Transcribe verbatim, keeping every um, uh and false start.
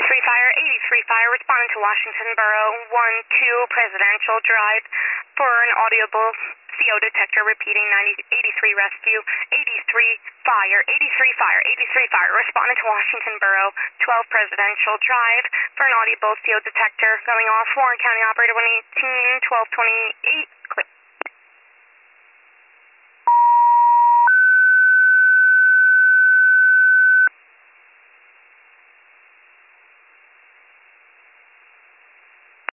eighty-three Fire, eighty-three Fire, responding to Washington Borough, one two Presidential Drive for an audible C O detector repeating ninety, eighty-three Rescue, eighty-three Fire, eighty-three Fire, eighty-three Fire, responding to Washington Borough, twelve Presidential Drive for an audible C O detector going off, Warren County Operator one eighteen, twelve twenty-eight.